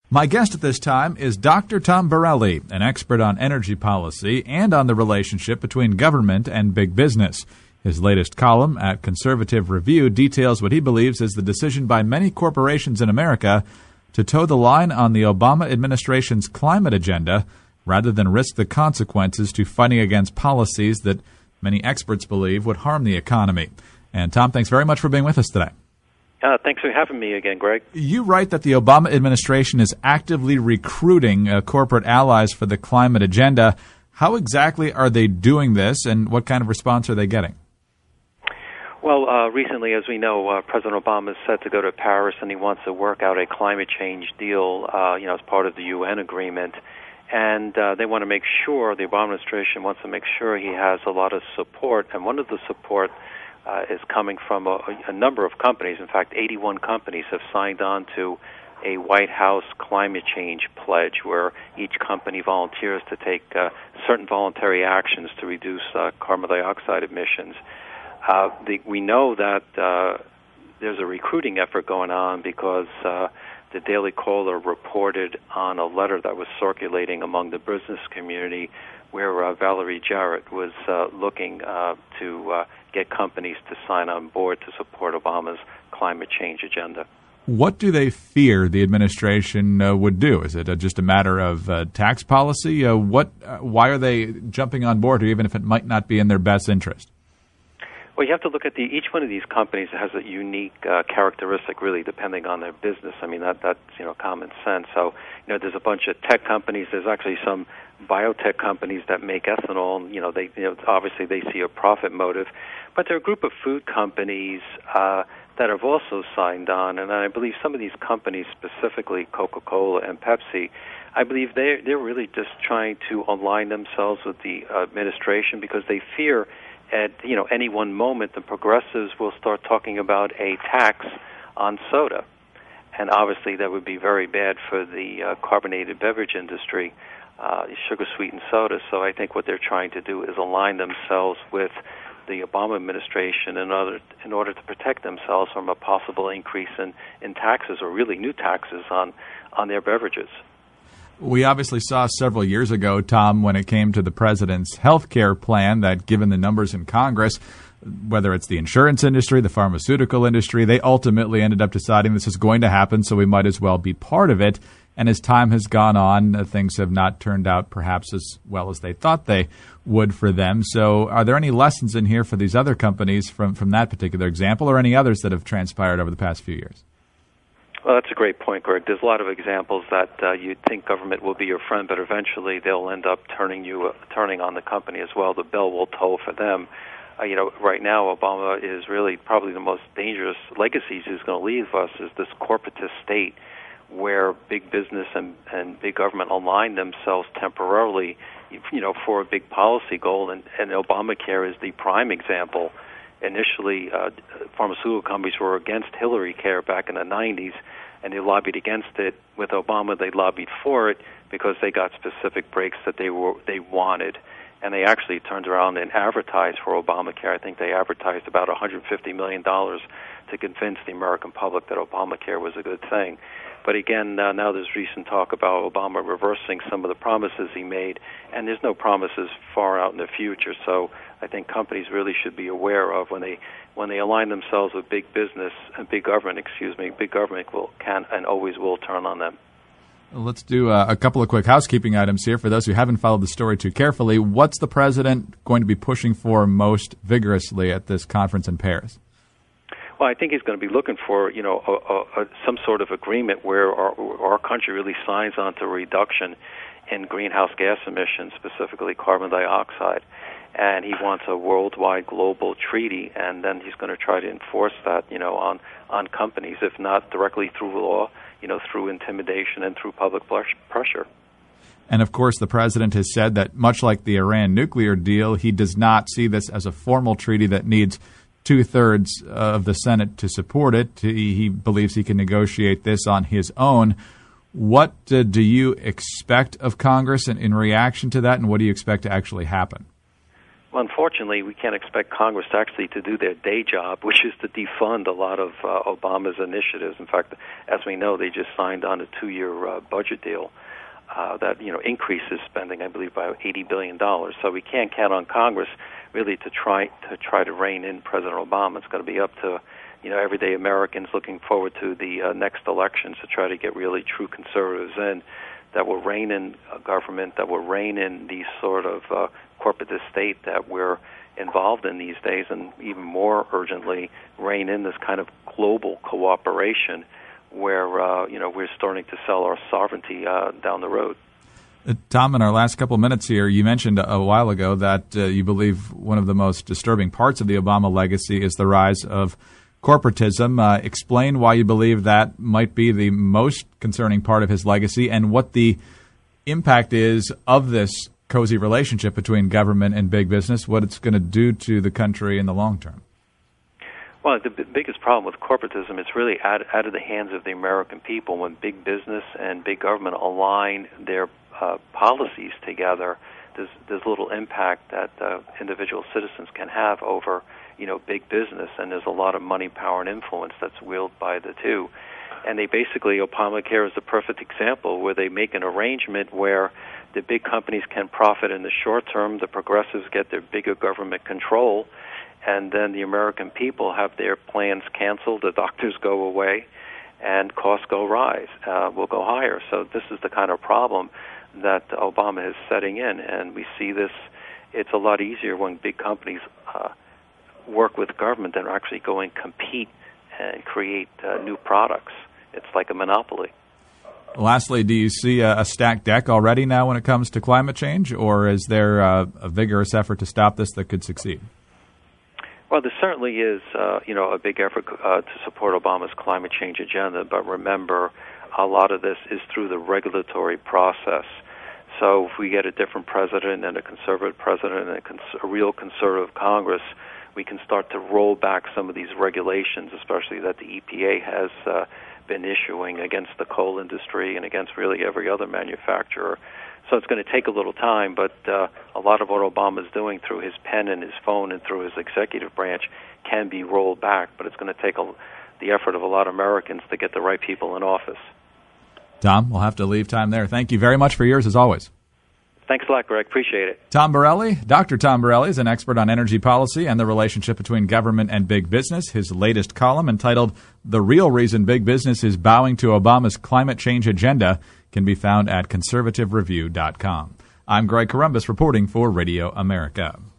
My guest at this time is Dr. Tom Borelli, an expert on energy policy and on the relationship between government and big business. His latest column at Conservative Review details what he believes is the decision by many corporations in America to toe the line on the Obama administration's climate agenda rather than risk the consequences to fighting against policies that many experts believe would harm the economy. And Tom, thanks very much for being with us today. Thanks for having me again, Greg. You write that the Obama administration is actively recruiting corporate allies for the climate agenda. How exactly are they doing this, and what kind of response are they getting? Well, recently, as we know, President Obama is set to go to Paris, and he wants to work out a climate change deal, as part of the UN agreement. And they want to make sure, the Obama administration wants to make sure he has a lot of support, and one of the support is coming from a number of companies. In fact, 81 companies have signed on to a White House climate change pledge where each company volunteers to take certain voluntary actions to reduce carbon dioxide emissions. We know that there's a recruiting effort going on because the Daily Caller reported on a letter that was circulating among the business community where Valerie Jarrett was looking to get companies to sign on board to support Obama's climate change agenda. What do they fear the administration would do? Is it just a matter of tax policy? Why are they jumping on board, even if it might not be in their best interest? Well, you have to look at each one of these companies has a unique characteristic, really, depending on their business. I mean, that's common sense. So, there's a bunch of tech companies. There's actually some biotech companies that make ethanol. And, obviously they see a profit motive, but there are a group of food companies that have also signed on, and I believe some of these companies, specifically Coca-Cola and Pepsi, I believe they're really just trying to align themselves with the administration because they fear at any one moment the progressives will start talking about a tax on soda, and obviously that would be very bad for the carbonated beverage industry, sugar-sweetened soda. So I think what they're trying to do is align themselves with the Obama administration in order to protect themselves from a possible increase in taxes, or really new taxes on their beverages. We obviously saw several years ago, Tom, when it came to the president's health care plan, that given the numbers in Congress, whether it's the insurance industry, the pharmaceutical industry, they ultimately ended up deciding this is going to happen, so we might as well be part of it. And as time has gone on, things have not turned out perhaps as well as they thought they would for them. So are there any lessons in here for these other companies from that particular example, or any others that have transpired over the past few years? Well, that's a great point, Greg. There's a lot of examples that you'd think government will be your friend, but eventually they'll end up turning on the company as well. The bell will toll for them. Right now, Obama is really probably the most dangerous legacies he's going to leave us is this corporatist state where big business and big government align themselves temporarily, for a big policy goal, and Obamacare is the prime example. Initially, pharmaceutical companies were against Hillary Care back in the 90s, and they lobbied against it. With Obama, they lobbied for it because they got specific breaks that they wanted. And they actually turned around and advertised for Obamacare. I think they advertised about $150 million to convince the American public that Obamacare was a good thing. But again, now there's recent talk about Obama reversing some of the promises he made, and there's no promises far out in the future. So I think companies really should be aware of when they align themselves with big business and big government can and always will turn on them. Let's do a couple of quick housekeeping items here. For those who haven't followed the story too carefully, what's the president going to be pushing for most vigorously at this conference in Paris? Well, I think he's going to be looking for, some sort of agreement where our country really signs on to a reduction in greenhouse gas emissions, specifically carbon dioxide. And he wants a worldwide global treaty, and then he's going to try to enforce that, on companies, if not directly through law, through intimidation and through public pressure. And, of course, the president has said that, much like the Iran nuclear deal, he does not see this as a formal treaty that needs two-thirds of the Senate to support it. He believes he can negotiate this on his own. What do you expect of Congress in reaction to that, and what do you expect to actually happen? Well, unfortunately, we can't expect Congress actually to do their day job, which is to defund a lot of Obama's initiatives. In fact, as we know, they just signed on a 2-year budget deal that increases spending, I believe, by $80 billion. So we can't count on Congress really to try to rein in President Obama. It's going to be up to everyday Americans looking forward to the next elections to try to get really true conservatives in that will rein in government, that will rein in these sort of corporate estate that we're involved in these days, and even more urgently, rein in this kind of global cooperation where we're starting to sell our sovereignty down the road. Tom, in our last couple of minutes here, you mentioned a while ago that you believe one of the most disturbing parts of the Obama legacy is the rise of corporatism. Explain why you believe that might be the most concerning part of his legacy and what the impact is of this cozy relationship between government and big business, what it's going to do to the country in the long term. Well, the biggest problem with corporatism is really out of the hands of the American people. When big business and big government align their policies together, there's little impact that individual citizens can have over big business, and there's a lot of money, power, and influence that's wielded by the two. And they basically, Obamacare is the perfect example where they make an arrangement where the big companies can profit in the short term, the progressives get their bigger government control, and then the American people have their plans canceled, the doctors go away, and costs will go higher. So this is the kind of problem that Obama is setting in, and we see this. It's a lot easier when big companies work with government than actually go and compete and create new products. It's like a monopoly. Lastly, do you see a stacked deck already now when it comes to climate change, or is there a vigorous effort to stop this that could succeed? Well, there certainly is, a big effort to support Obama's climate change agenda, but remember, a lot of this is through the regulatory process. So if we get a different president and a conservative president and a real conservative Congress, we can start to roll back some of these regulations, especially that the EPA has been issuing against the coal industry and against really every other manufacturer. So it's going to take a little time, but a lot of what Obama is doing through his pen and his phone and through his executive branch can be rolled back, but it's going to take the effort of a lot of Americans to get the right people in office. Tom, we'll have to leave time there. Thank you very much for yours, as always. Thanks a lot, Greg. Appreciate it. Tom Borelli. Dr. Tom Borelli is an expert on energy policy and the relationship between government and big business. His latest column, entitled "The Real Reason Big Business is Bowing to Obama's Climate Change Agenda," can be found at conservativereview.com. I'm Greg Corombos reporting for Radio America.